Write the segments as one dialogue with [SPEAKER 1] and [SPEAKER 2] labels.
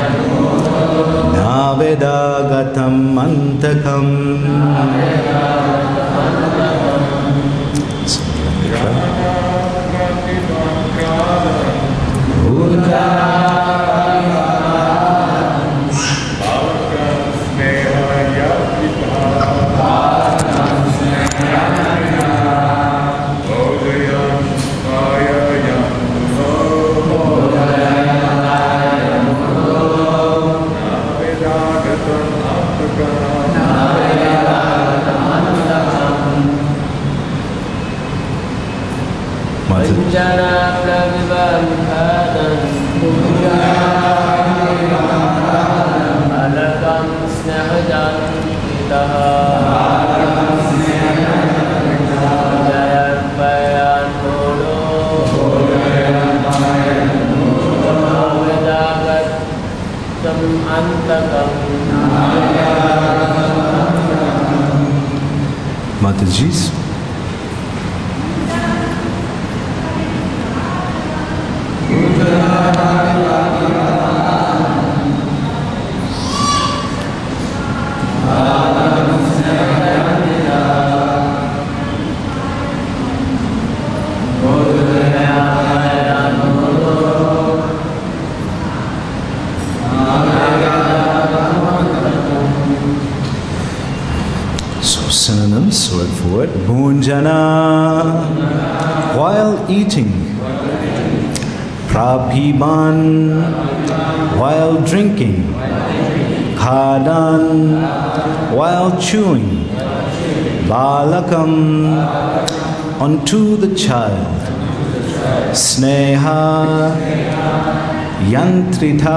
[SPEAKER 1] Navedagatam antakam. Mataji's. Synonyms, word for word. Bhunjana, while eating. Prabhiban, while drinking. Khadan, while chewing. Balakam, unto the child. Sneha, yantrita,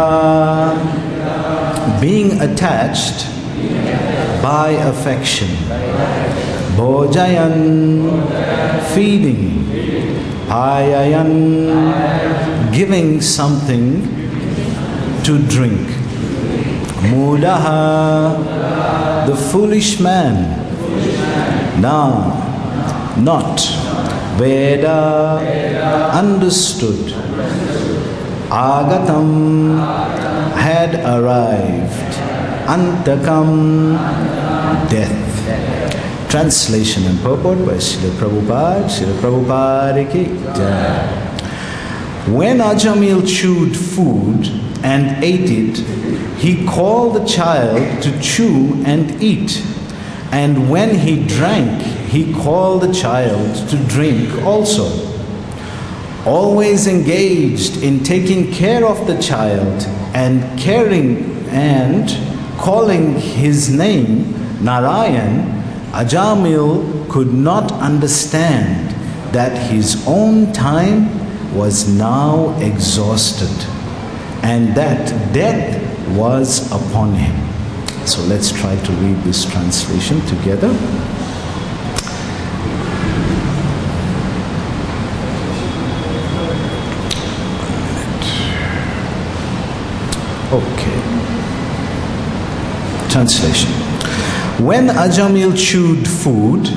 [SPEAKER 1] being attached by affection. Bhojayan, feeding. Payayan, giving something to drink. Mudaha, the foolish man. Na, not. Veda, understood. Agatam, had arrived. Antakam, death. Translation and purport by Srila Prabhupada. Srila Prabhupada ki jai. When Ajamil chewed food and ate it, he called the child to chew and eat. And when he drank, he called the child to drink also. Always engaged in taking care of the child and caring and calling his name Narayan, Ajamil could not understand that his own time was now exhausted and that death was upon him. So let's try to read this translation together. Okay. Translation. When Ajamil chewed food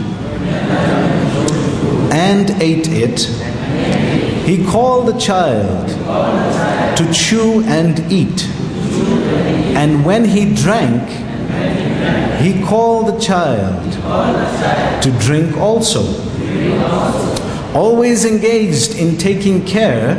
[SPEAKER 1] and ate it, he called the child to chew and eat. And when he drank, he called the child to drink also. Always engaged in taking care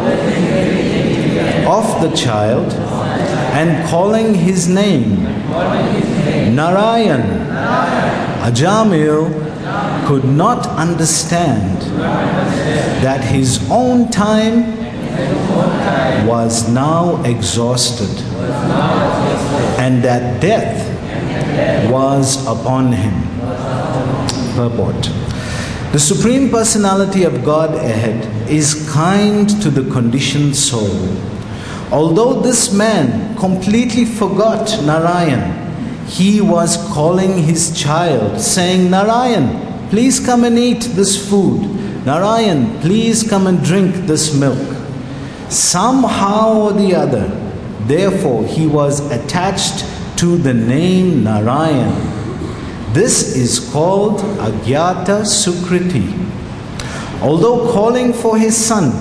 [SPEAKER 1] of the child and calling his name Narayan, Ajamil could not understand that his own time was now exhausted and that death was upon him. Purport. The Supreme Personality of Godhead is kind to the conditioned soul. Although this man completely forgot Narayan, he was calling his child, saying, Narayan, please come and eat this food. Narayan, please come and drink this milk. Somehow or the other, therefore, he was attached to the name Narayan. This is called Agyata Sukriti. Although calling for his son,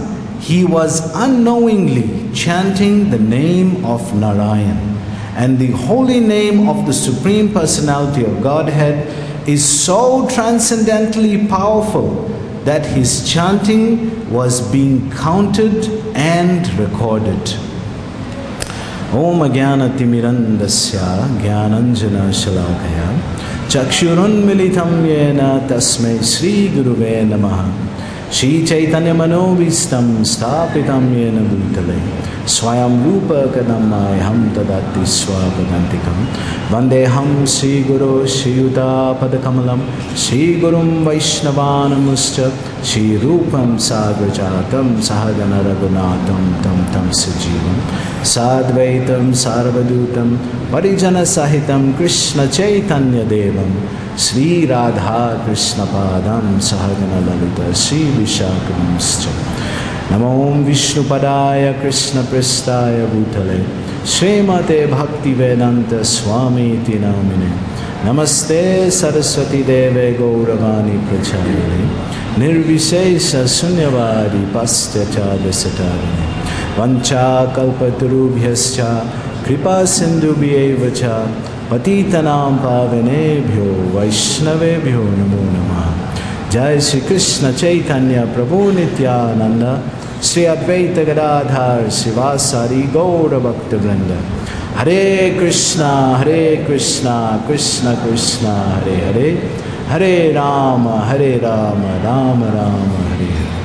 [SPEAKER 1] he was unknowingly chanting the name of Narayan. And the holy name of the Supreme Personality of Godhead is so transcendently powerful that his chanting was being counted and recorded. Om Jnana-timirandasya Jnananjana Shalakaya Chakshurunmilitam Yena Tasmai Sri Guruve Namaha Shri Chaitanya Manovistam Stapitam Yena Bhutale Swayam Rupa Kadammayam Tadati Swapadantikam Vandeham Sri Guru Shri Yuta Padakamalam Shri Gurum Vaishnavanamuscha Shri Rupam Sagrajatam Sahagana Raghunatam Tam Tam Sajivam Sadvaitam Sarvadutam Parijana Sahitam Krishna Chaitanya Devam Sri Radha Krishna Padam Sahagana Lalita Sri Vishakamascha Namo Vishnu Padaya Krishna Prestaya Bhutale Srimate Bhakti Vedanta Swami Iti Namine Namaste Saraswati Deve Gauravani Prachayane Nirvishesha Sunyavadi Pastyacha Desatarini Vancha Kalpatarubhyascha Kripa Sindhubhyevacha Patitanam Pavanebhyo Vaishnavebhyo Namo Namaha Jai Shri Krishna Chaitanya Prabhu Nityananda Sri Advaita Gadadhar Sivasari Gaura Bhakta Vrinda Hare Krishna Krishna Krishna Hare Hare Hare Rama Rama Rama Hare Hare.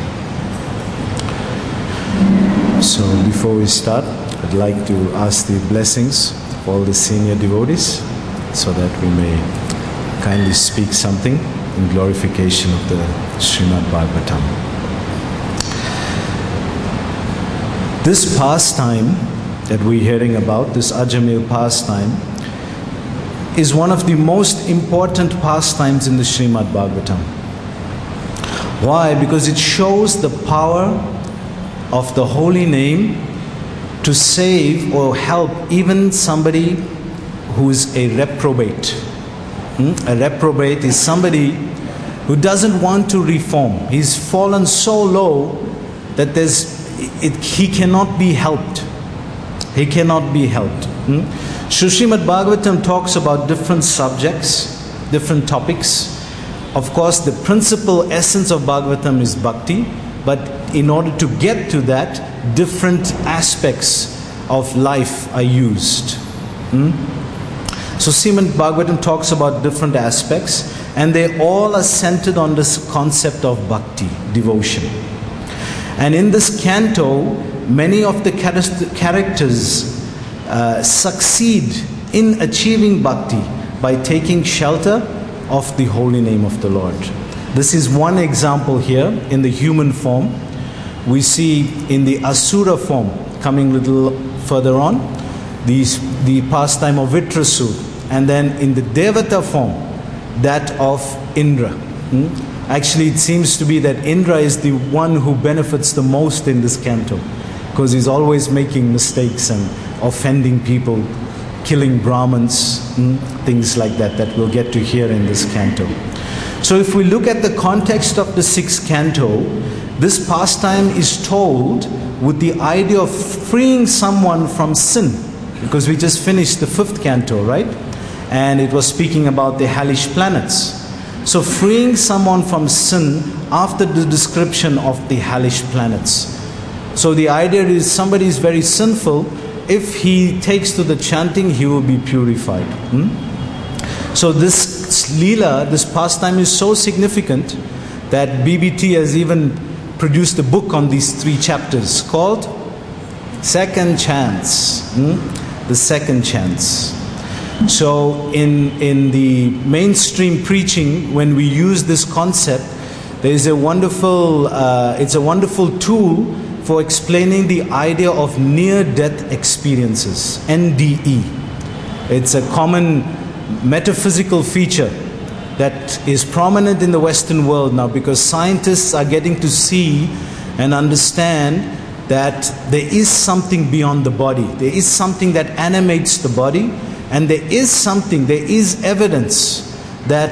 [SPEAKER 1] So before we start, I'd like to ask the blessings of all the senior devotees so that we may kindly speak something in glorification of the Srimad Bhagavatam. This pastime that we're hearing about, this Ajamil pastime, is one of the most important pastimes in the Srimad Bhagavatam. Why? Because it shows the power of the holy name to save or help even somebody who is a reprobate. A reprobate is somebody who doesn't want to reform. He's fallen so low that he cannot be helped. He cannot be helped. Srimad Bhagavatam talks about different subjects, different topics. Of course, the principal essence of Bhagavatam is bhakti, but in order to get to that, different aspects of life are used. So Srimad Bhagavatam talks about different aspects, and they all are centered on this concept of bhakti, devotion. And in this canto, many of the characters succeed in achieving bhakti by taking shelter of the holy name of the Lord. This is one example here in the human form. We see in the Asura form, coming a little further on, the pastime of Vitrasur, and then in the Devata form, that of Indra. Actually, it seems to be that Indra is the one who benefits the most in this canto, because he's always making mistakes and offending people, killing Brahmins, things like that we'll get to hear in this canto. So if we look at the context of the 6th canto, this pastime is told with the idea of freeing someone from sin, because we just finished the 5th canto, right? And it was speaking about the hellish planets. So freeing someone from sin after the description of the hellish planets. So the idea is somebody is very sinful. If he takes to the chanting, he will be purified. So this Leela, this pastime is so significant that BBT has even produced a book on these 3 chapters called Second Chance. The Second Chance. So in the mainstream preaching, when we use this concept, there is it's a wonderful tool for explaining the idea of near-death experiences, NDE. It's a common metaphysical feature that is prominent in the Western world now, because scientists are getting to see and understand that there is something beyond the body. There is something that animates the body, and there is evidence that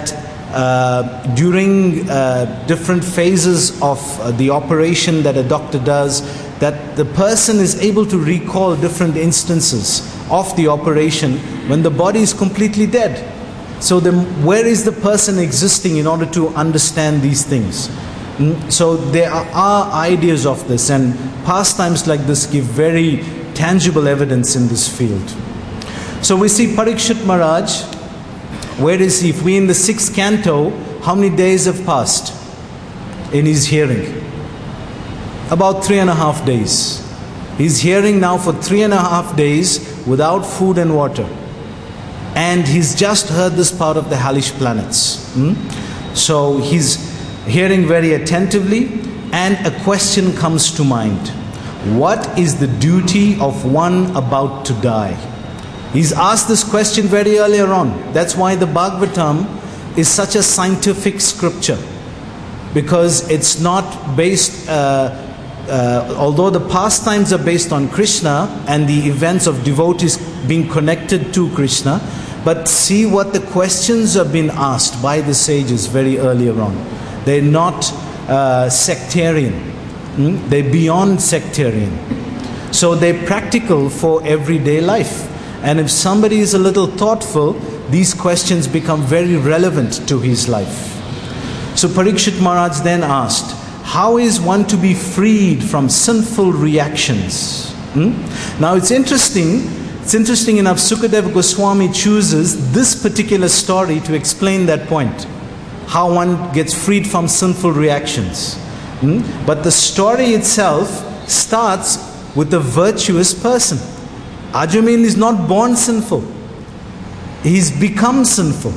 [SPEAKER 1] during different phases of the operation that a doctor does, that the person is able to recall different instances of the operation when the body is completely dead. So where is the person existing in order to understand these things? So there are ideas of this, and pastimes like this give very tangible evidence in this field. So we see Parikshit Maharaj. Where is he? If we in the 6th canto, how many days have passed in his hearing? About 3.5 days. He's hearing now for 3.5 days without food and water. And he's just heard this part of the hellish planets. So he's hearing very attentively, and a question comes to mind. What is the duty of one about to die? He's asked this question very earlier on. That's why the Bhagavatam is such a scientific scripture. Because it's not based, although the pastimes are based on Krishna and the events of devotees being connected to Krishna, but see what the questions have been asked by the sages very earlier on. They're not sectarian. They're beyond sectarian. So they're practical for everyday life. And if somebody is a little thoughtful, these questions become very relevant to his life. So Parikshit Maharaj then asked, how is one to be freed from sinful reactions? Now it's interesting enough, Sukadeva Goswami chooses this particular story to explain that point. How one gets freed from sinful reactions. But the story itself starts with a virtuous person. Ajamil is not born sinful. He's become sinful.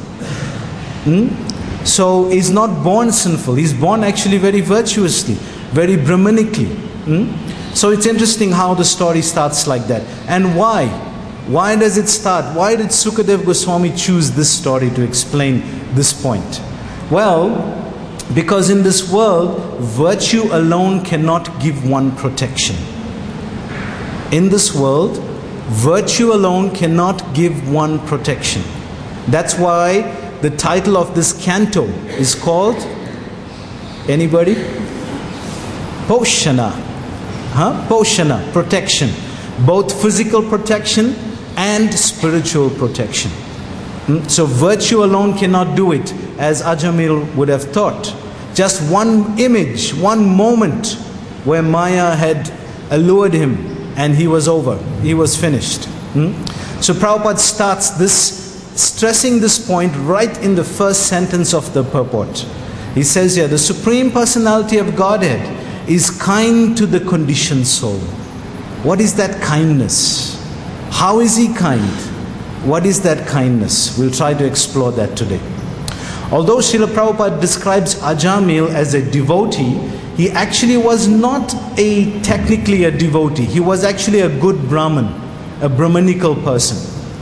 [SPEAKER 1] So he's not born sinful. He's born actually very virtuously, very Brahmanically. So it's interesting how the story starts like that. And why? Why does it start? Why did Sukadeva Goswami choose this story to explain this point? Well, because in this world, virtue alone cannot give one protection. In this world, virtue alone cannot give one protection. That's why the title of this canto is called, anybody? Poshana. Poshana, protection. Both physical protection and spiritual protection. So virtue alone cannot do it, as Ajamil would have thought. Just one image, one moment where Maya had allured him and he was over, he was finished. So Prabhupada starts this, stressing this point right in the first sentence of the purport. He says here, the Supreme Personality of Godhead is kind to the conditioned soul. What is that kindness? How is He kind? What is that kindness? We'll try to explore that today. Although Srila Prabhupada describes Ajamil as a devotee, he actually was not technically a devotee. He was actually a good Brahmin, a Brahmanical person.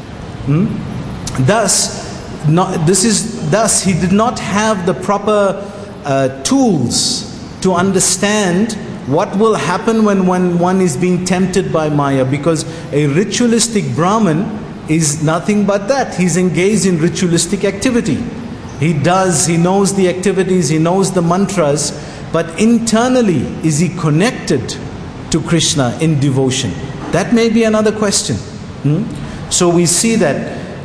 [SPEAKER 1] Thus, he did not have the proper tools to understand what will happen when one is being tempted by Maya, because a ritualistic Brahmin is nothing but that. He's engaged in ritualistic activity. He knows the activities, he knows the mantras, but internally, is he connected to Krishna in devotion? That may be another question. So we see that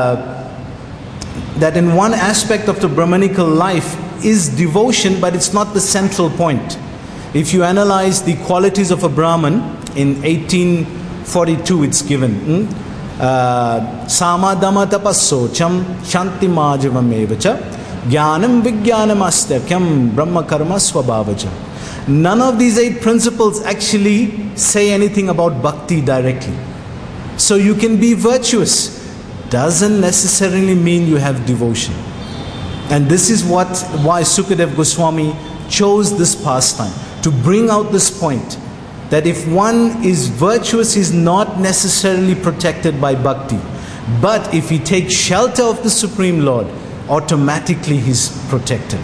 [SPEAKER 1] that in one aspect of the Brahmanical life is devotion, but it's not the central point. If you analyze the qualities of a Brahman, in 1842 it's given. Samadama tapassocham shanti majavam evacha jnanam vijnanam astakyam brahma karma swabhavacha. None of these 8 principles actually say anything about bhakti directly. So you can be virtuous, doesn't necessarily mean you have devotion. And this is why Sukadeva Goswami chose this pastime, to bring out this point, that if one is virtuous, he is not necessarily protected by bhakti. But if he takes shelter of the Supreme Lord, automatically he's protected.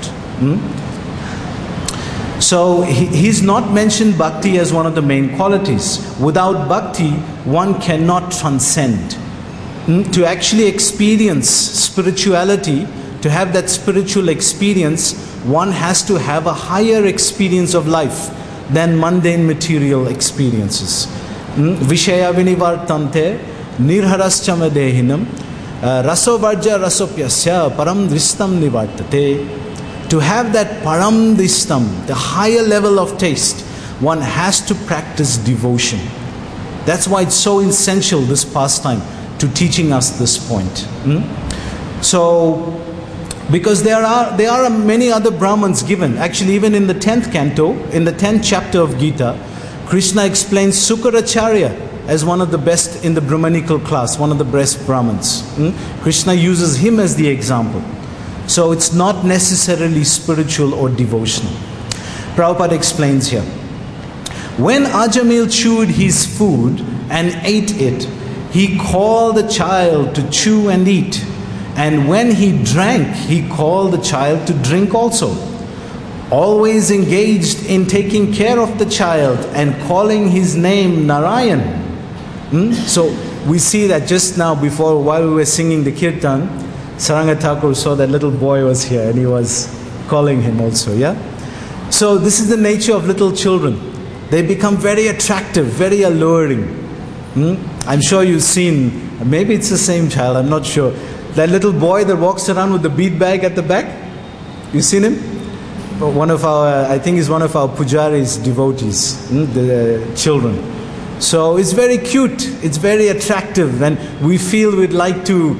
[SPEAKER 1] So he's not mentioned bhakti as one of the main qualities. Without bhakti, one cannot transcend. To actually experience spirituality, to have that spiritual experience, one has to have a higher experience of life than mundane material experiences. Vishaya vinivartante nirharascha dehinam rasovarja rasopyasya param dristam nivartate. To have that param dristam, the higher level of taste, one has to practice devotion. That's why it's so essential, this pastime, to teaching us this point. So, because there are many other Brahmans given. Actually, even in the 10th canto, in the 10th chapter of Gita, Krishna explains Sukaracharya as one of the best in the Brahmanical class, one of the best Brahmins. Krishna uses him as the example. So it's not necessarily spiritual or devotional. Prabhupada explains here. When Ajamil chewed his food and ate it, he called the child to chew and eat. And when he drank, he called the child to drink also. Always engaged in taking care of the child and calling his name Narayan. So we see that just now before, while we were singing the kirtan, Saranga Thakur saw that little boy was here and he was calling him also, yeah? So this is the nature of little children. They become very attractive, very alluring. I'm sure you've seen, maybe it's the same child, I'm not sure. That little boy that walks around with the bead bag at the back. You seen him? One of our, I think he's one of our Pujari's devotees, the children. So it's very cute, it's very attractive, and we feel we'd like to,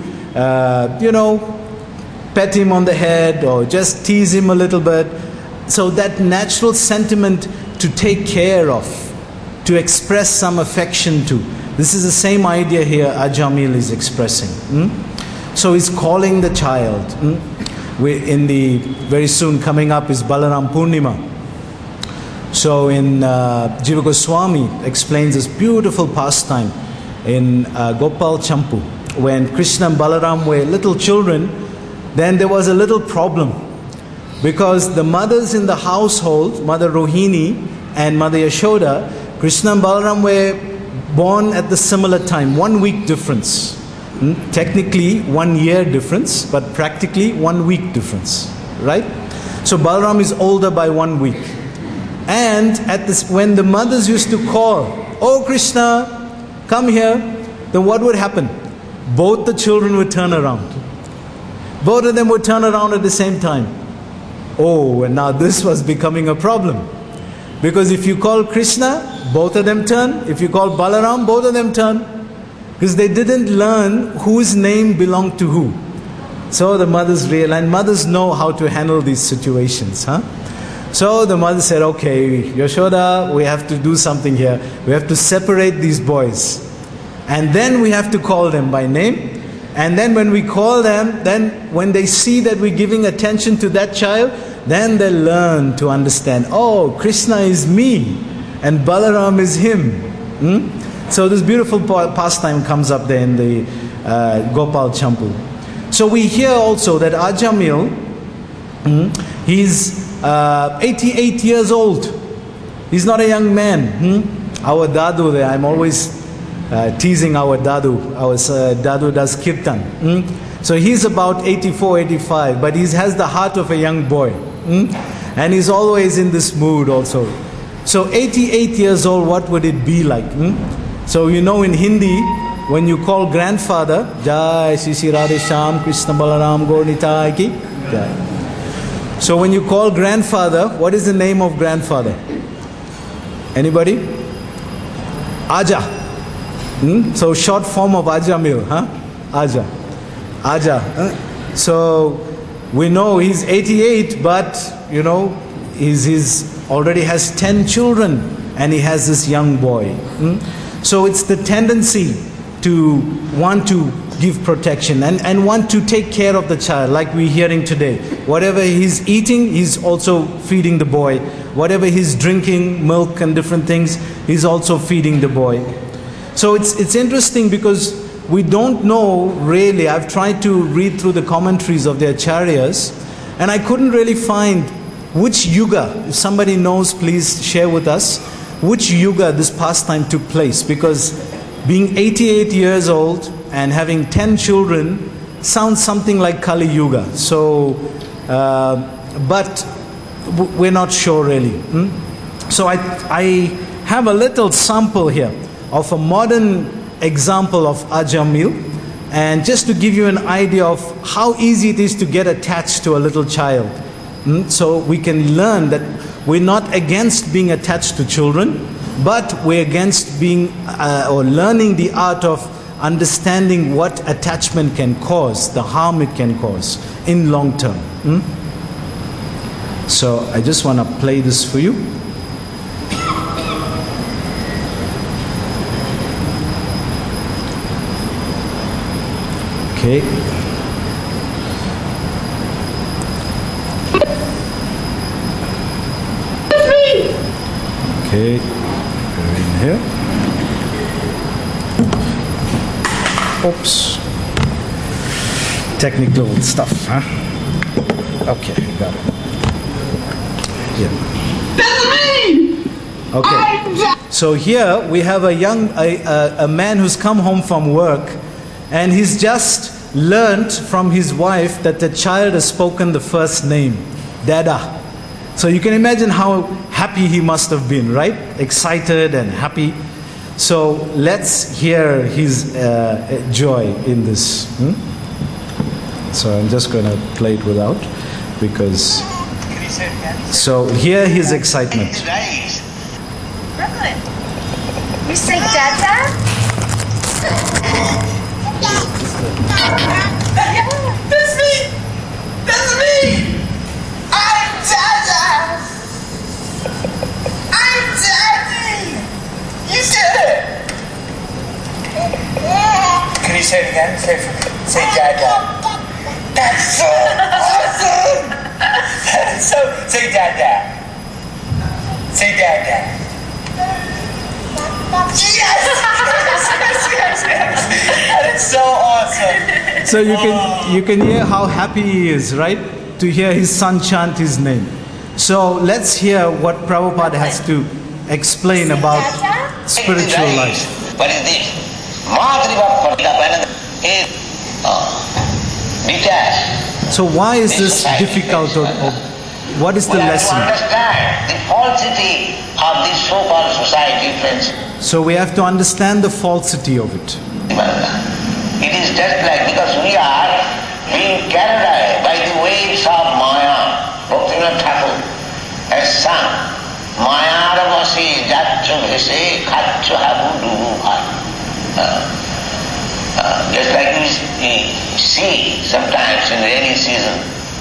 [SPEAKER 1] pet him on the head or just tease him a little bit. So that natural sentiment to take care of, to express some affection to. This is the same idea here Ajamil is expressing. So he's calling the child. Very soon coming up is Balaram Purnima. So in Jiva Goswami explains this beautiful pastime in Gopal Champu. When Krishna and Balaram were little children, then there was a little problem. Because the mothers in the household, Mother Rohini and Mother Yashoda, Krishna and Balaram were born at the similar time, 1 week difference. Technically 1 year difference, but practically 1 week difference, right? So Balaram is older by 1 week. And when the mothers used to call, "Oh Krishna, come here," then what would happen? Both the children would turn around. Both of them would turn around at the same time. Oh, and now this was becoming a problem. Because if you call Krishna, both of them turn. If you call Balaram, both of them turn. Because they didn't learn whose name belonged to who. So the mothers realized, mothers know how to handle these situations. So the mother said, okay, Yashoda, we have to do something here. We have to separate these boys. And then we have to call them by name. And then when we call them, then when they see that we're giving attention to that child, then they learn to understand, oh, Krishna is me and Balaram is him. So this beautiful pastime comes up there in the Gopal Champu. So we hear also that Ajamil, he's 88 years old. He's not a young man. Our Dadu there, I'm always teasing our Dadu. Our Dadu does kirtan. So he's about 84, 85, but he has the heart of a young boy. And he's always in this mood also. So 88 years old, what would it be like? So you know in Hindi, when you call grandfather, Jai Shri Shri Radhe Shyam Krishna Balaram Gaur Nitai Ki Jai. So when you call grandfather, what is the name of grandfather? Anybody? Aja. So short form of Ajamil, Aja. Aja. So we know he's 88, but you know, he's already has 10 children and he has this young boy. So it's the tendency to want to give protection and want to take care of the child, like we're hearing today. Whatever he's eating, he's also feeding the boy. Whatever he's drinking, milk and different things, he's also feeding the boy. So it's interesting because we don't know really. I've tried to read through the commentaries of the acharyas and I couldn't really find which yuga. If somebody knows, please share with us which yuga this pastime took place, because being 88 years old and having 10 children, sounds something like Kali Yuga. So, but we're not sure really. So I have a little sample here of a modern example of Ajamil, and just to give you an idea of how easy it is to get attached to a little child. So we can learn that we're not against being attached to children, but we're against being or learning the art of understanding what attachment can cause, the harm it can cause in long term. So I just want to play this for you. Okay. Okay, we're in here. Oops. Technical stuff, huh? Okay, got it. Yeah. That's me! Okay. So here we have a man who's come home from work, and he's just learned from his wife that the child has spoken the first name, Dada. So you can imagine how happy he must have been, right? Excited and happy. So let's hear his joy in this. So I'm just going to play it without, because... So hear his excitement.
[SPEAKER 2] Brooklyn, you say Dada? That's me! That's me! I'm Dada! I'm Daddy! You said it! Can you say it again? Say Dada. That's so awesome! That is so... Say Dada. Say Dada. Yes! That is so awesome.
[SPEAKER 1] So you can hear how happy he is, right? To hear his son chant his name. So let's hear what Prabhupada has to explain about spiritual life.
[SPEAKER 3] What is this?
[SPEAKER 1] So why is this difficult, or what is the lesson?
[SPEAKER 3] We have to understand the falsity of this so-called society, friends.
[SPEAKER 1] So we have to understand the falsity of it.
[SPEAKER 3] It is just like, because we are being carried away by the waves of Maya. Bhaktivinoda Thakur has sung, Maya Ravasi Jatcho Vese Khacho Habu Dubu Bhai. Just like we see sometimes in rainy season,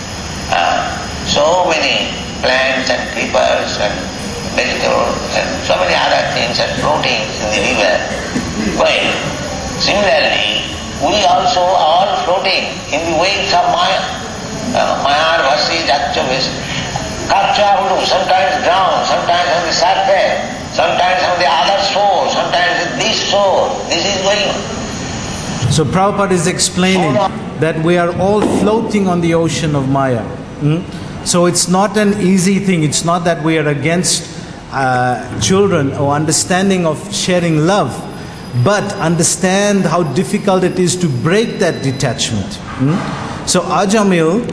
[SPEAKER 3] so many plants and creepers and vegetables and so many other things are floating in the river. Well, similarly, we also are floating in the waves of Maya. Maya Vasi Jatcho Vese Khacho Habu Dubu. Sometimes ground, sometimes on the surface, sometimes on the other shore, sometimes in this shore. This is going on.
[SPEAKER 1] So Prabhupada is explaining that we are all floating on the ocean of Maya. So it's not an easy thing. It's not that we are against children or understanding of sharing love, but understand how difficult it is to break that detachment. So Ajamil,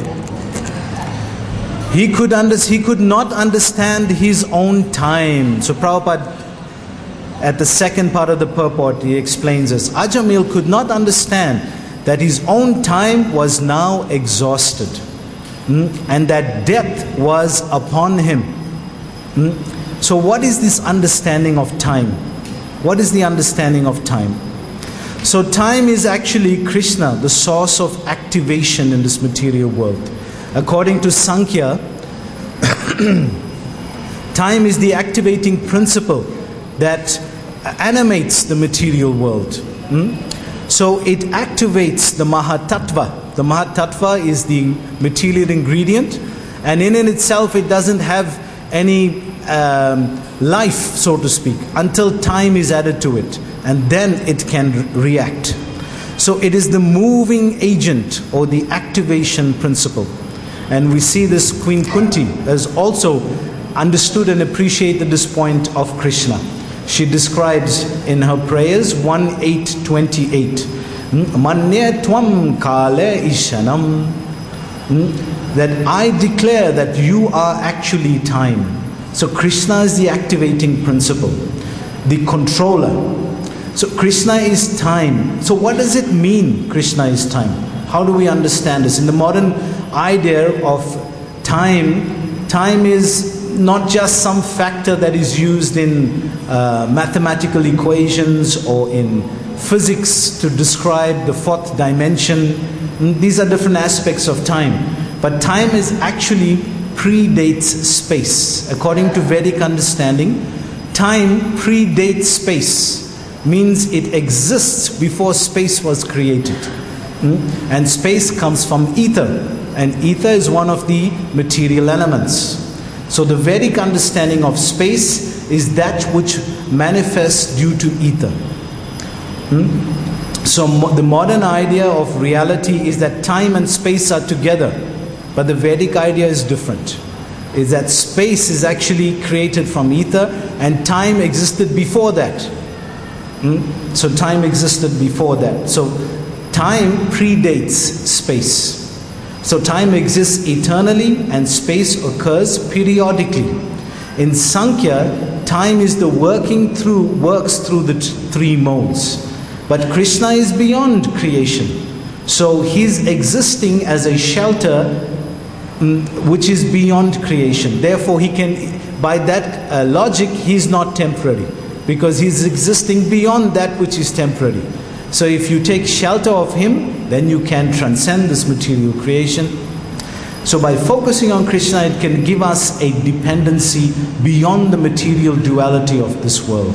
[SPEAKER 1] he could not understand his own time. So Prabhupada, at the second part of the purport, he explains this. Ajamil could not understand that his own time was now exhausted, and that death was upon him. So what is this understanding of time? What is the understanding of time? So time is actually Krishna, the source of activation in this material world. According to Sankhya, time is the activating principle that animates the material world. So it activates the Mahatattva. The Mahatattva is the material ingredient, and in itself it doesn't have any life, so to speak, until time is added to it, and then it can react. So it is the moving agent or the activation principle. And we see this Queen Kunti has also understood and appreciated this point of Krishna. She describes in her prayers 1.8.28 Manye tvam kale ishanam. That I declare that you are actually time. So Krishna is the activating principle, the controller. So Krishna is time. So what does it mean, Krishna is time? How do we understand this? In the modern idea of time, time is not just some factor that is used in mathematical equations or in physics to describe the fourth dimension. These are different aspects of time. But time is actually predates space. According to Vedic understanding, time predates space. Means it exists before space was created. And space comes from ether. And ether is one of the material elements. So the Vedic understanding of space is that which manifests due to ether. So the modern idea of reality is that time and space are together. But the Vedic idea is different. Is that space is actually created from ether and time existed before that. So time existed before that. So time predates space. So time exists eternally and space occurs periodically. In Sankhya, time is the works through the three modes. But Krishna is beyond creation. So he's existing as a shelter which is beyond creation. Therefore he can, by that logic, he's not temporary. Because he's existing beyond that which is temporary. So if you take shelter of him, then you can transcend this material creation. So by focusing on Krishna, it can give us a dependency beyond the material duality of this world.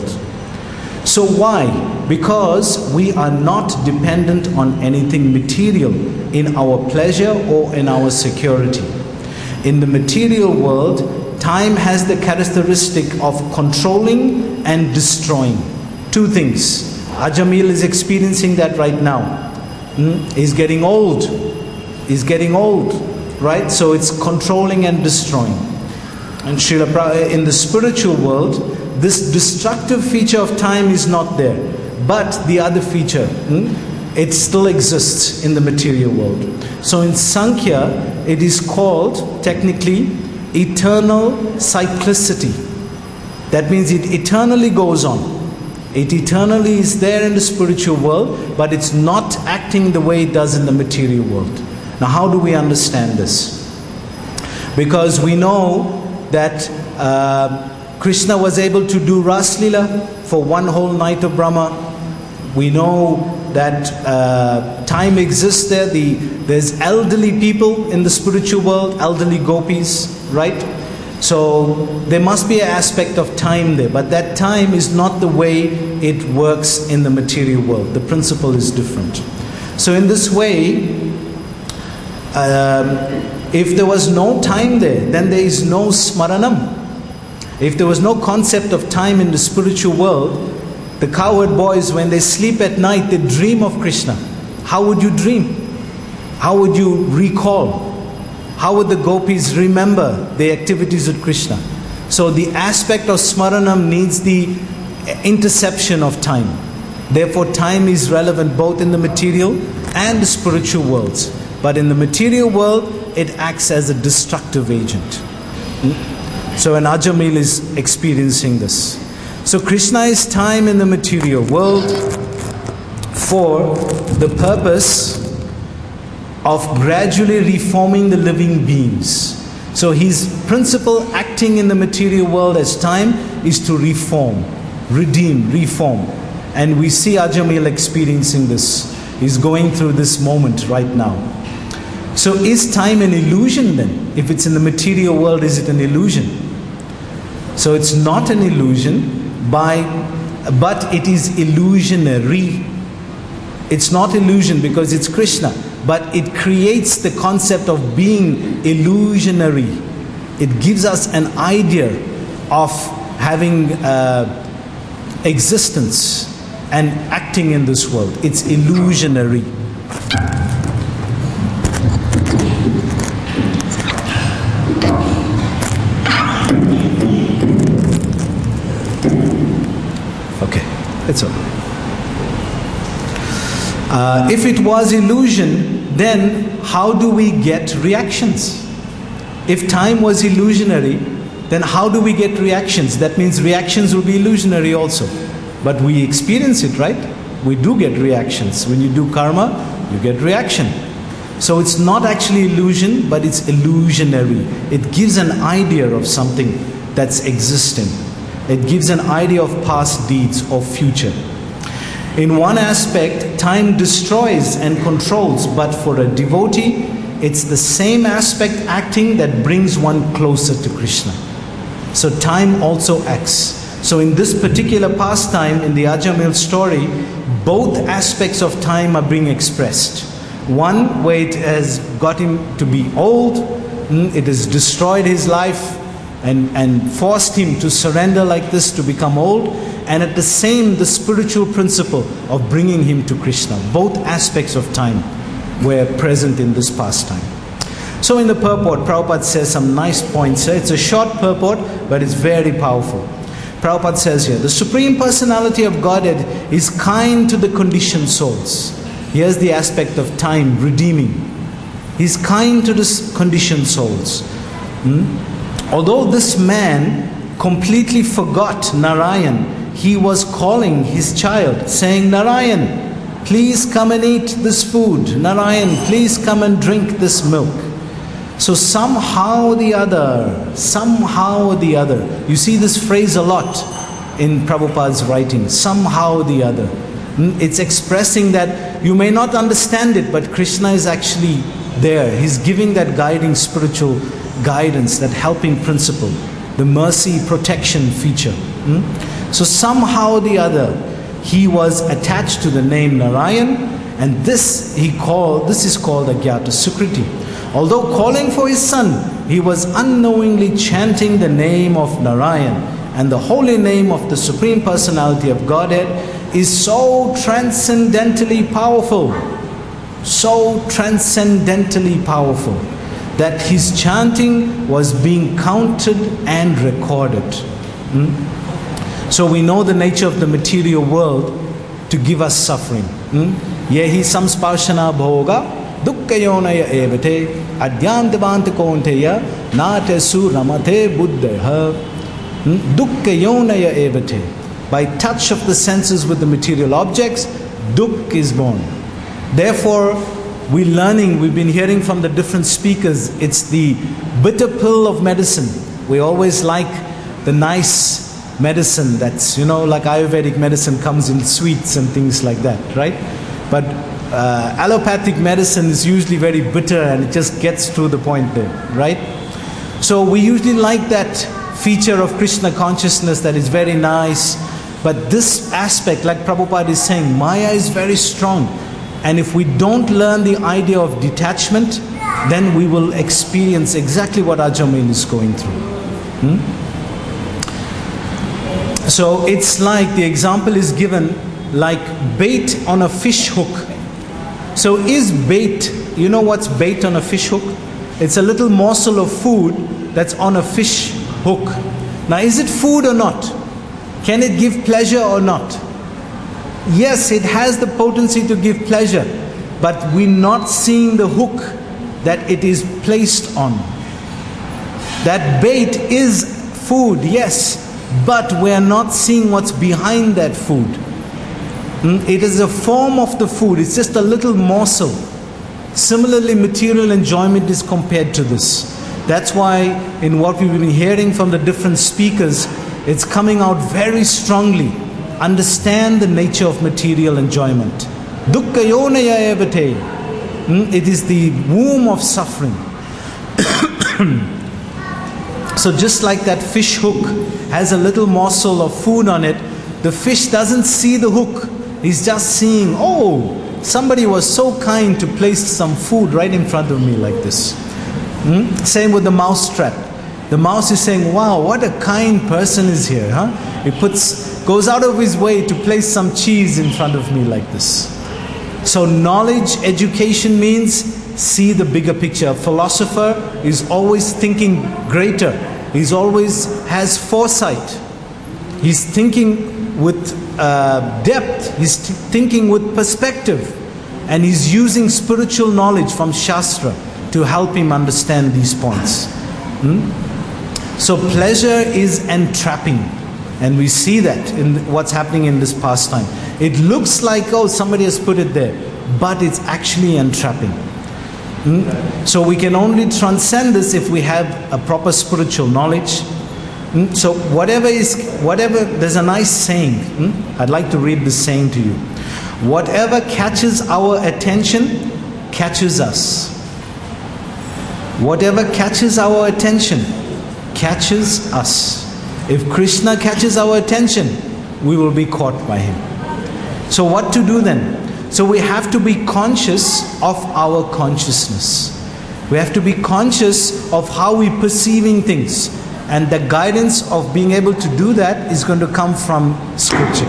[SPEAKER 1] So why? Because we are not dependent on anything material in our pleasure or in our security. In the material world, time has the characteristic of controlling and destroying. Two things. Ajamil is experiencing that right now. He's getting old. He's getting old, right? So it's controlling and destroying. And Srila Prabhupada, in the spiritual world, this destructive feature of time is not there. But the other feature, it still exists in the material world. So in Sankhya, it is called, technically, eternal cyclicity. That means it eternally goes on. It eternally is there in the spiritual world, but it's not acting the way it does in the material world. Now how do we understand this? Because we know that Krishna was able to do Ras Leela for one whole night of Brahma. We know that time exists there. There's elderly people in the spiritual world, elderly gopis, right? So there must be an aspect of time there, but that time is not the way it works in the material world. The principle is different. So in this way, if there was no time there, then there is no smaranam. If there was no concept of time in the spiritual world, the cowherd boys, when they sleep at night, they dream of Krishna. How would you dream? How would you recall? How would the gopis remember the activities of Krishna? So the aspect of smaranam needs the interception of time. Therefore time is relevant both in the material and the spiritual worlds. But in the material world, it acts as a destructive agent. So an Ajamil is experiencing this. So Krishna is time in the material world for the purpose of gradually reforming the living beings. So his principle acting in the material world as time is to reform, redeem, reform. And we see Ajamil experiencing this. He's going through this moment right now. So is time an illusion then? If it's in the material world, is it an illusion? So it's not an illusion, but it is illusionary. It's not illusion because it's Krishna, but it creates the concept of being illusionary. It gives us an idea of having existence and acting in this world. It's illusionary. Okay, it's over. If it was illusion, then how do we get reactions? If time was illusionary, then how do we get reactions? That means reactions will be illusionary also. But we experience it, right? We do get reactions. When you do karma, you get reaction. So it's not actually illusion, but it's illusionary. It gives an idea of something that's existing. It gives an idea of past deeds or future. In one aspect, time destroys and controls, but for a devotee, it's the same aspect acting that brings one closer to Krishna. So time also acts. So in this particular pastime, in the Ajamil story, both aspects of time are being expressed. One, where it has got him to be old, it has destroyed his life and forced him to surrender like this to become old, and at the same, the spiritual principle of bringing him to Krishna. Both aspects of time were present in this pastime. So in the purport, Prabhupada says some nice points here. It's a short purport, but it's very powerful. Prabhupada says here, the Supreme Personality of Godhead is kind to the conditioned souls. Here's the aspect of time redeeming. He's kind to the conditioned souls. Although this man completely forgot Narayan, he was calling his child, saying, Narayan, please come and eat this food. Narayan, please come and drink this milk. So somehow or the other, you see this phrase a lot in Prabhupada's writing, somehow or the other. It's expressing that you may not understand it, but Krishna is actually there. He's giving that guiding spiritual guidance, that helping principle, the mercy protection feature. So somehow or the other, he was attached to the name Narayan, and this is called Agyata Sukriti. Although calling for his son, he was unknowingly chanting the name of Narayan, and the holy name of the Supreme Personality of Godhead is so transcendently powerful, that his chanting was being counted and recorded. So we know the nature of the material world to give us suffering. Yehi samsparshana bhoga dukkayonaya evate adhyantavanta konteya natesu ramate buddha. Dukkayonaya evate. By touch of the senses with the material objects, dukk is born. Therefore, we've been hearing from the different speakers, it's the bitter pill of medicine. We always like the nice medicine that's, like Ayurvedic medicine comes in sweets and things like that, right? But allopathic medicine is usually very bitter and it just gets to the point there, right? So we usually like that feature of Krishna consciousness that is very nice. But this aspect, like Prabhupada is saying, Maya is very strong. And if we don't learn the idea of detachment, then we will experience exactly what Ajamil is going through. So it's like, the example is given like bait on a fish hook. So is bait, you know what's bait on a fish hook? It's a little morsel of food that's on a fish hook. Now is it food or not? Can it give pleasure or not? Yes, it has the potency to give pleasure, but we're not seeing the hook that it is placed on. That bait is food, yes, but we're not seeing what's behind that food. It is a form of the food, it's just a little morsel. Similarly, material enjoyment is compared to this. That's why in what we've been hearing from the different speakers, it's coming out very strongly. Understand the nature of material enjoyment. Dukkayonaya evate. It is the womb of suffering. So just like that fish hook has a little morsel of food on it, the fish doesn't see the hook. He's just seeing, oh, somebody was so kind to place some food right in front of me like this. Same with the mouse trap. The mouse is saying, wow, what a kind person is here, huh? He goes out of his way to place some cheese in front of me like this. So knowledge, education means see the bigger picture. A philosopher is always thinking greater. He's always has foresight. He's thinking with depth. He's thinking with perspective. and he's using spiritual knowledge from Shastra to help him understand these points. So pleasure is entrapping, and we see that in what's happening in this pastime. It looks like, oh, somebody has put it there, but it's actually entrapping. So we can only transcend this if we have a proper spiritual knowledge. So whatever, there's a nice saying. I'd like to read this saying to you. Whatever catches our attention catches us. Whatever catches our attention catches us. If Krishna catches our attention, we will be caught by him. So what to do then? So we have to be conscious of our consciousness. We have to be conscious of how we're perceiving things. And the guidance of being able to do that is going to come from scripture.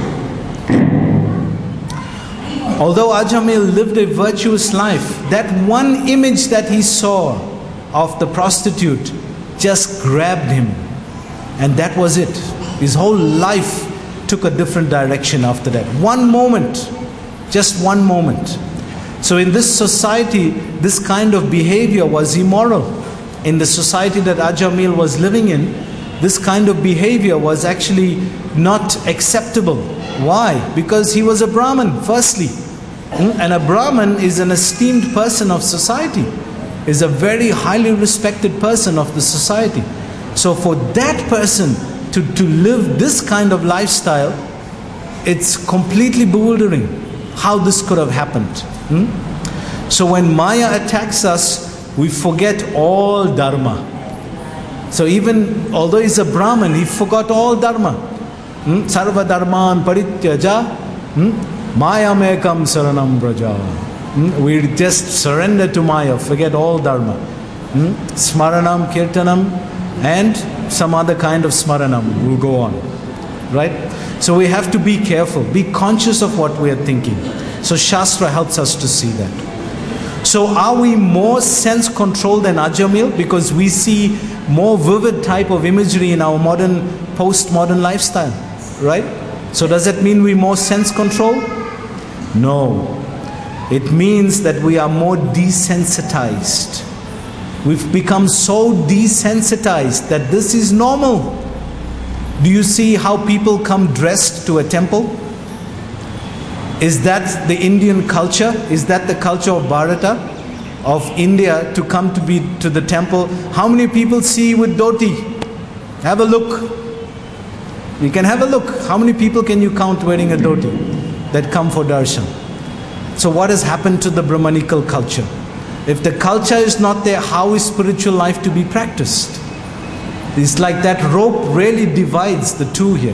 [SPEAKER 1] Although Ajamil lived a virtuous life, that one image that he saw of the prostitute just grabbed him. And that was it. His whole life took a different direction after that. One moment. Just one moment. So in this society, this kind of behavior was immoral. In the society that Ajamil was living in, this kind of behavior was actually not acceptable. Why? Because he was a Brahmin, firstly. And a Brahmin is an esteemed person of society, is a very highly respected person of the society. So for that person to live this kind of lifestyle, it's completely bewildering how this could have happened. So when Maya attacks us, we forget all dharma. So even although he's a Brahmin, he forgot all dharma. Sarva dharman parityaja Maya mekam saranam braja. We just surrender to Maya, forget all dharma. Smaranam, kirtanam, and some other kind of smaranam will go on. Right? So we have to be careful, be conscious of what we are thinking. So Shastra helps us to see that. So are we more sense controlled than Ajamil because we see more vivid type of imagery in our modern, postmodern lifestyle? Right? So does that mean we're more sense controlled? No. It means that we are more desensitized. We've become so desensitized that this is normal. Do you see how people come dressed to a temple? Is that the Indian culture? Is that the culture of Bharata, of India, to come to the temple? How many people see with dhoti? Have a look. You can have a look. How many people can you count wearing a dhoti that come for darshan? So what has happened to the Brahmanical culture? If the culture is not there, how is spiritual life to be practiced? It's like that rope really divides the two here.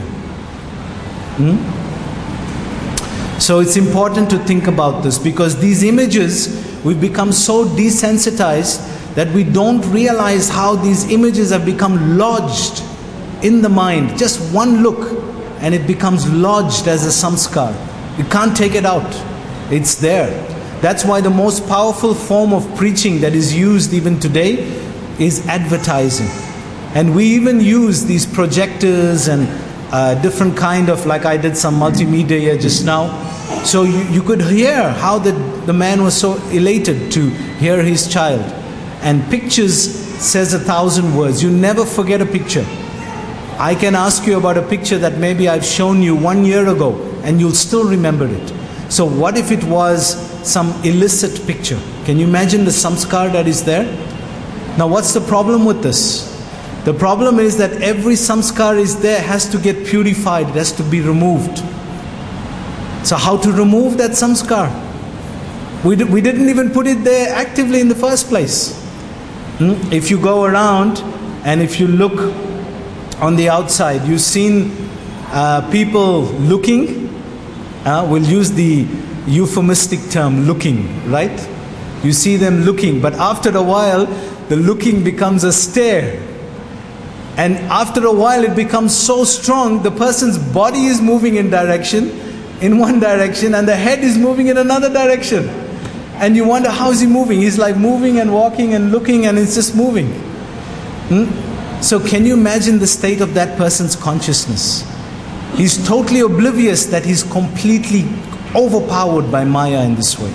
[SPEAKER 1] So it's important to think about this, because these images, we've become so desensitized that we don't realize how these images have become lodged in the mind. Just one look and it becomes lodged as a samskar. You can't take it out. It's there. That's why the most powerful form of preaching that is used even today is advertising. And we even use these projectors and different kind of, like I did some multimedia here just now. So you could hear how the man was so elated to hear his child. And pictures says 1,000 words. You never forget a picture. I can ask you about a picture that maybe I've shown you 1 year ago and you'll still remember it. So what if it was some illicit picture? Can you imagine the samskar that is there? Now what's the problem with this? The problem is that every samskar is there, has to get purified, it has to be removed. So how to remove that samskar? We didn't even put it there actively in the first place. If you go around and if you look on the outside, you've seen people looking. We'll use the euphemistic term looking, right? You see them looking, but after a while, the looking becomes a stare. And after a while it becomes so strong, the person's body is moving in one direction, and the head is moving in another direction. And you wonder, how is he moving? He's like moving and walking and looking, and it's just moving. So can you imagine the state of that person's consciousness? He's totally oblivious that he's completely overpowered by Maya in this way.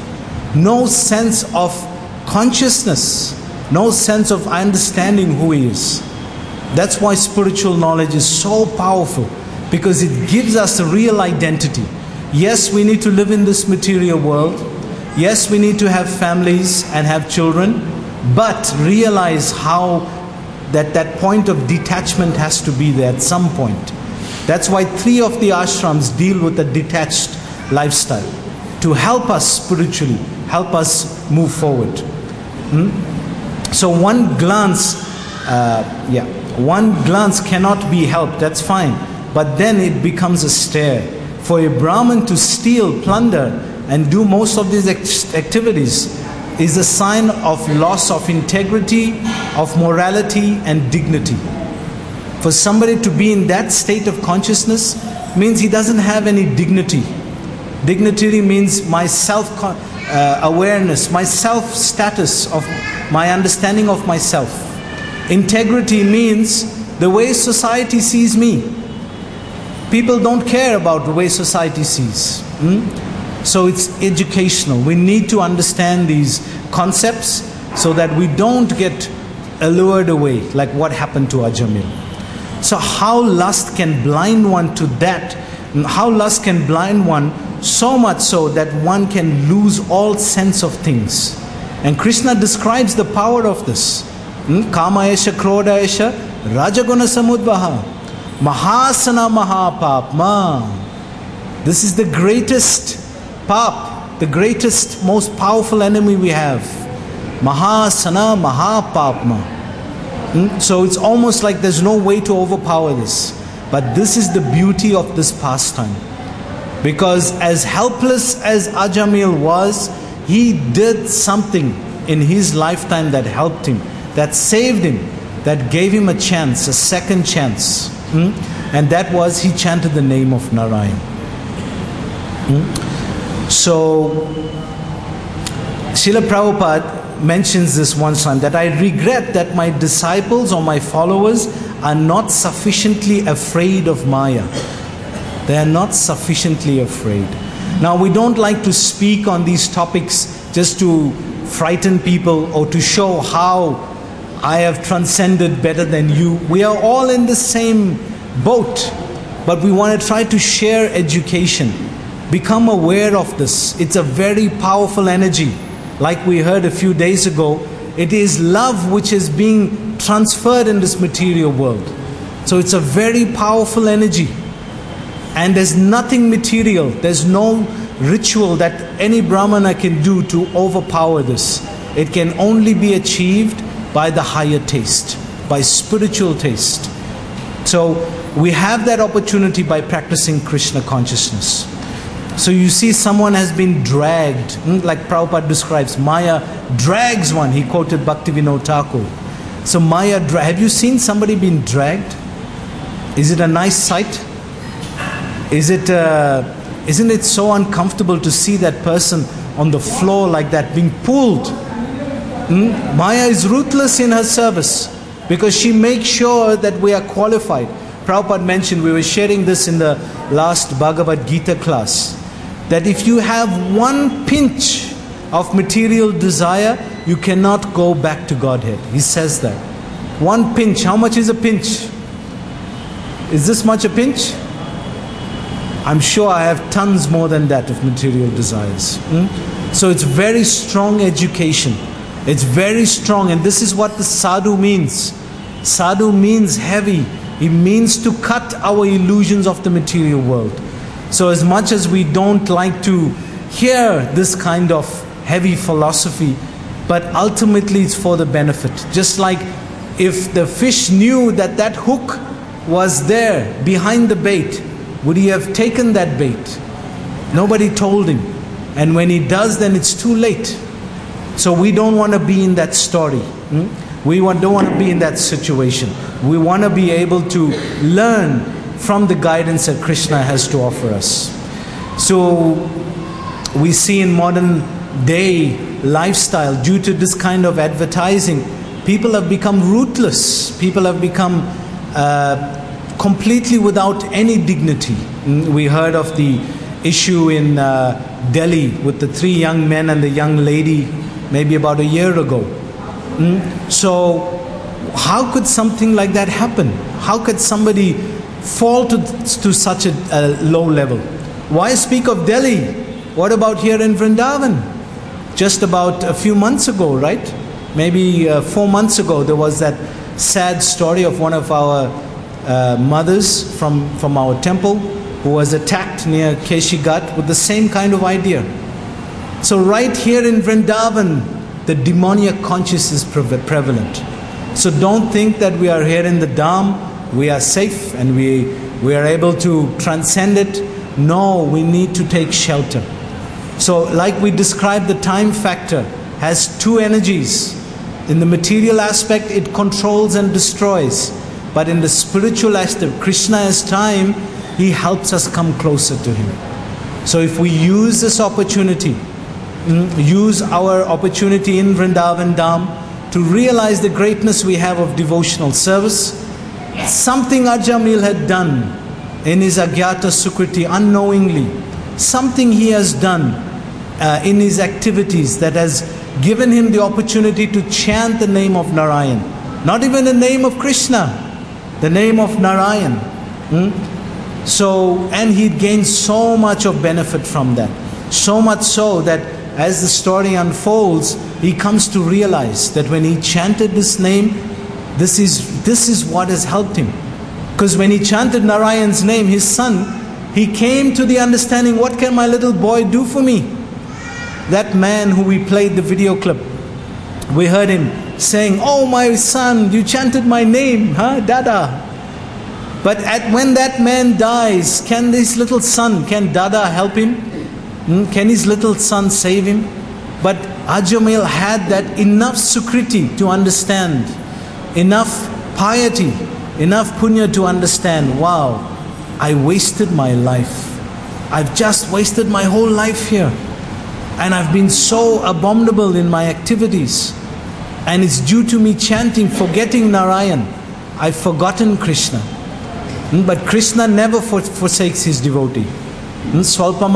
[SPEAKER 1] no sense of consciousness, no sense of understanding who he is. That's why spiritual knowledge is so powerful, because it gives us a real identity. Yes, we need to live in this material world. Yes, we need to have families and have children, but realize how that point of detachment has to be there at some point. That's why 3 of the ashrams deal with a detached lifestyle, to help us spiritually, help us move forward. So one glance cannot be helped, that's fine. But then it becomes a stare. For a Brahmin to steal, plunder, and do most of these activities is a sign of loss of integrity, of morality and dignity. For somebody to be in that state of consciousness means he doesn't have any dignity. Dignity means my self-awareness, my self-status, of my understanding of myself. Integrity means the way society sees me. People don't care about the way society sees. So it's educational. We need to understand these concepts so that we don't get allured away like what happened to Ajamil. So how lust can blind one to that? How lust can blind one so much so that one can lose all sense of things. And Krishna describes the power of this. Kamayesha Krodayesha Rajaguna Samudvaha Mahasana Mahapapma. This is the greatest pap, the greatest, most powerful enemy we have. Mahasana Mahapapma. So it's almost like there's no way to overpower this. But this is the beauty of this pastime. Because as helpless as Ajamil was, he did something in his lifetime that helped him, that saved him, that gave him a chance, a second chance. And that was, he chanted the name of Narayan. So Srila Prabhupada mentions this one time, that I regret that my disciples or my followers are not sufficiently afraid of Maya. They are not sufficiently afraid. Now we don't like to speak on these topics just to frighten people or to show how I have transcended better than you. We are all in the same boat, but we want to try to share education. Become aware of this. It's a very powerful energy. Like we heard a few days ago, it is love which is being transferred in this material world. So it's a very powerful energy. And there's nothing material, there's no ritual that any Brahmana can do to overpower this. It can only be achieved by the higher taste, by spiritual taste. So we have that opportunity by practicing Krishna consciousness. So you see someone has been dragged, like Prabhupada describes, Maya drags one. He quoted Bhaktivinoda Thakur. So Maya, have you seen somebody being dragged? Is it a nice sight? Isn't it so uncomfortable to see that person on the floor like that, being pulled? Maya is ruthless in her service because she makes sure that we are qualified. Prabhupada mentioned, we were sharing this in the last Bhagavad Gita class, that if you have one pinch of material desire, you cannot go back to Godhead. He says that. One pinch. How much is a pinch? Is this much a pinch? I'm sure I have tons more than that of material desires. So it's very strong education. It's very strong, and this is what the sadhu means. Sadhu means heavy. It means to cut our illusions of the material world. So as much as we don't like to hear this kind of heavy philosophy, but ultimately it's for the benefit. Just like if the fish knew that that hook was there behind the bait, would he have taken that bait? Nobody told him. And when he does, then it's too late. So we don't want to be in that story. We don't want to be in that situation. We want to be able to learn from the guidance that Krishna has to offer us. So we see in modern day lifestyle, due to this kind of advertising, people have become ruthless. People have become completely without any dignity. We heard of the issue in Delhi with the 3 young men and the young lady maybe about a year ago. So how could something like that happen? How could somebody fall to such a low level? Why speak of Delhi? What about here in Vrindavan? Just about a few months ago, right? Maybe 4 months ago, there was that sad story of one of our mothers from our temple who was attacked near Keshi Ghat with the same kind of idea. So right here in Vrindavan, the demoniac consciousness is prevalent. So don't think that we are here in the Dham, we are safe and we are able to transcend it. No, we need to take shelter. So like we described, the time factor has 2 energies. In the material aspect, it controls and destroys. But in the spiritual aspect, Krishna as time, He helps us come closer to Him. So if we use this opportunity, use our opportunity in Vrindavan Dham to realize the greatness we have of devotional service, something Ajamil had done in his Agyata Sukriti unknowingly, something he has done in his activities that has given him the opportunity to chant the name of Narayan. Not even the name of Krishna, the name of Narayan. So, and he gained so much of benefit from that. So much so that as the story unfolds, he comes to realize that when he chanted this name, this is what has helped him. Because when he chanted Narayan's name, his son, he came to the understanding, what can my little boy do for me? That man who we played the video clip, we heard him saying, oh my son, you chanted my name, huh, Dada? But when that man dies, can this little son, can Dada help him? Can his little son save him? But Ajamil had that enough sukriti to understand, enough piety, enough punya to understand, wow, I wasted my life. I've just wasted my whole life here. And I've been so abominable in my activities. And it's due to me chanting, forgetting Narayan. I've forgotten Krishna. But Krishna never forsakes his devotee. Swalpam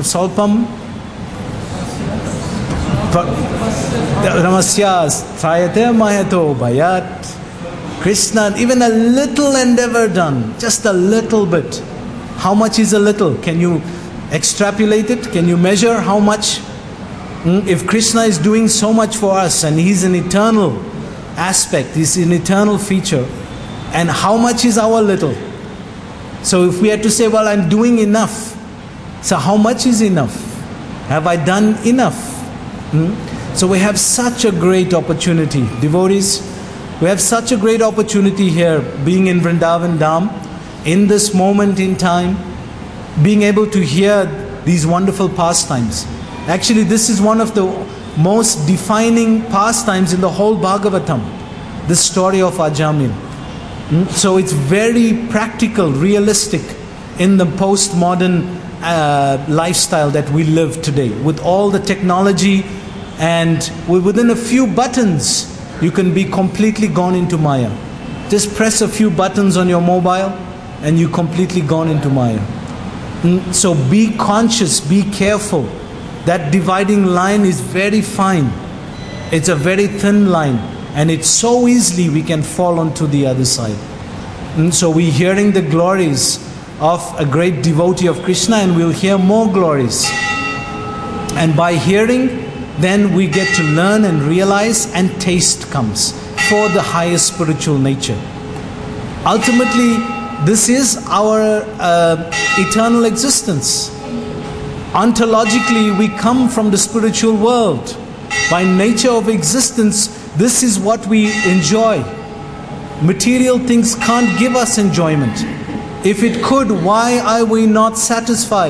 [SPEAKER 1] Ramasyas Trayate Mahato Bhayat. Krishna, even a little endeavor done, just a little bit. How much is a little? Can you extrapolate it? Can you measure how much? If Krishna is doing so much for us and He's an eternal aspect, He's an eternal feature, and how much is our little? So if we had to say, well, I'm doing enough, so how much is enough? Have I done enough? So we have such a great opportunity, devotees. We have such a great opportunity here, being in Vrindavan Dham, in this moment in time, being able to hear these wonderful pastimes. Actually, this is one of the most defining pastimes in the whole Bhagavatam, the story of Ajamil. So it's very practical, realistic in the postmodern lifestyle that we live today. With all the technology and within a few buttons, you can be completely gone into Maya. Just press a few buttons on your mobile and you're completely gone into Maya. So be conscious, be careful. That dividing line is very fine. It's a very thin line. And it's so easily we can fall onto the other side. So we're hearing the glories of a great devotee of Krishna, and we'll hear more glories. And by hearing, then we get to learn and realize, and taste comes for the highest spiritual nature. Ultimately, this is our eternal existence. Ontologically, we come from the spiritual world. By nature of existence, this is what we enjoy. Material things can't give us enjoyment. If it could, why are we not satisfied?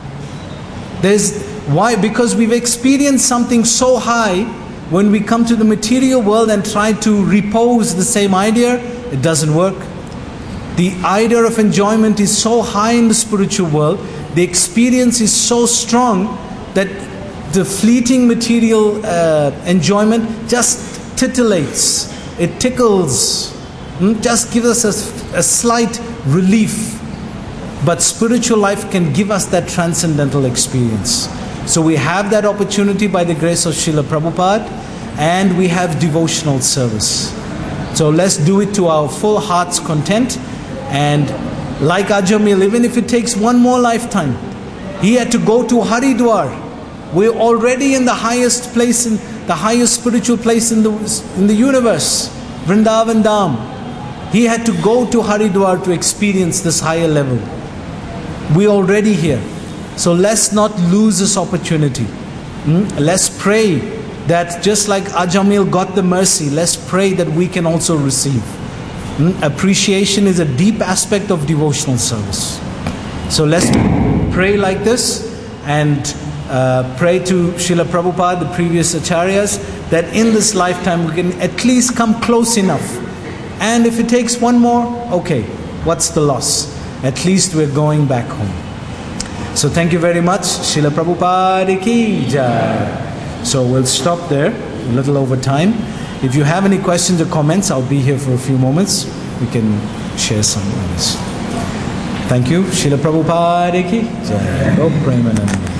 [SPEAKER 1] Why? Because we've experienced something so high. When we come to the material world and try to repose the same idea, it doesn't work. The idea of enjoyment is so high in the spiritual world, the experience is so strong that the fleeting material enjoyment just titillates, it tickles, just gives us a slight relief. But spiritual life can give us that transcendental experience. So we have that opportunity by the grace of Srila Prabhupada, and we have devotional service. So let's do it to our full heart's content. And like Ajamil, even if it takes one more lifetime, he had to go to Haridwar. We're already in the highest place, in the highest spiritual place in the universe, Vrindavan Dham. He had to go to Haridwar to experience this higher level. We're already here. So let's not lose this opportunity. Let's pray that just like Ajamil got the mercy, let's pray that we can also receive. Appreciation is a deep aspect of devotional service. So let's pray like this and pray to Srila Prabhupada, the previous acharyas, that in this lifetime we can at least come close enough. And if it takes one more, okay, what's the loss? At least we're going back home. So thank you very much. Srila Prabhupada ki jai. So we'll stop there, a little over time. If you have any questions or comments, I'll be here for a few moments. We can share some of this. Thank you. Srila Prabhupada ki jai. Go Premanand.